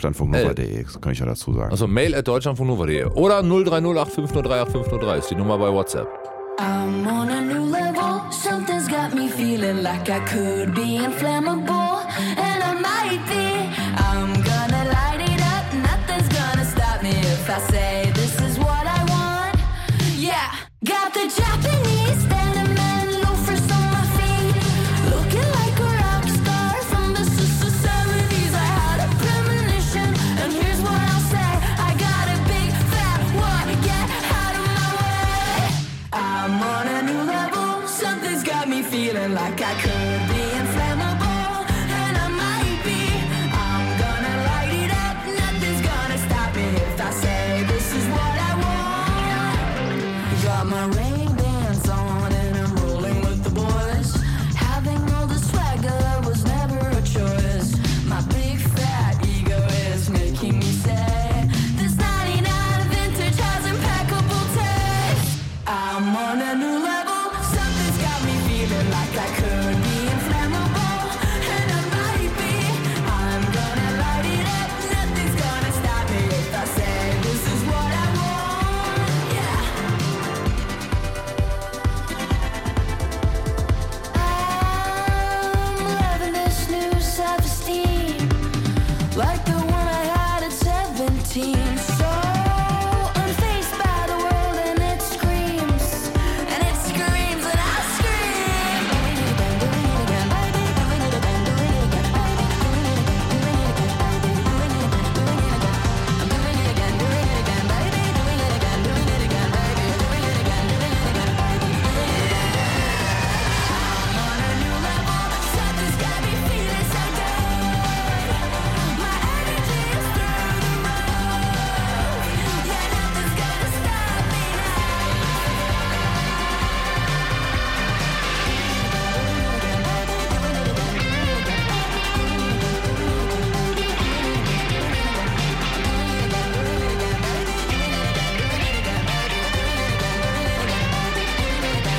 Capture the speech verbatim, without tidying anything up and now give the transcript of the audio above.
Deutschlandfunknova punkt de, das kann ich ja dazu sagen. Also mail at deutschlandfunknova punkt de oder null drei null acht fünf null drei acht fünf null drei ist die Nummer bei WhatsApp. I'm on a new level, something's got me feeling like I could be inflammable, and I might be. I'm gonna light it up, nothing's gonna stop me if I say this is what I want. Yeah, got the Japanese denim and loafers on my feet, looking like a rock star from the seventies. I had a premonition, and here's what I'll say: I got a big fat what, get out of my way. I'm on a new level, something's got me feeling like I could be inflammable, and I might be. I'm gonna light it up, nothing's gonna stop me if I say this is what I want. Got my Ray-Bans on and I'm rolling with the boys. Having all the swagger was never a choice. My big fat ego is making me say this ninety-nine vintage has impeccable taste. I'm on a new level, something's got me feeling like I could be inflammable, and I might be. I'm gonna light it up, nothing's gonna stop me if I say this is what I want. Yeah. I'm loving this new self-esteem, like the one I had at seventeen.